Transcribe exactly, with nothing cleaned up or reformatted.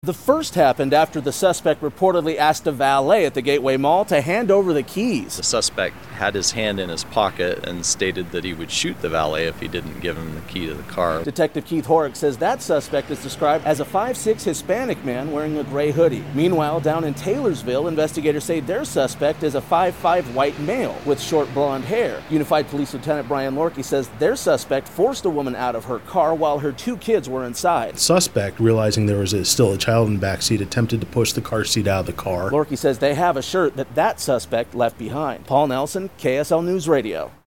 The first happened after the suspect reportedly asked a valet at the Gateway Mall to hand over the keys. The suspect had his hand in his pocket and stated that he would shoot the valet if he didn't give him the key to the car. Detective Keith Horick says that suspect is described as a five six Hispanic man wearing a gray hoodie. Meanwhile, down in Taylorsville, investigators say their suspect is a five five white male with short blonde hair. Unified Police Lieutenant Brian Lorkey says their suspect forced a woman out of her car while her two kids were inside. The suspect, realizing there was a, still a child in the backseat, attempted to push the car seat out of the car. Lorkey says they have a shirt that that suspect left behind. Paul Nelson, K S L News Radio.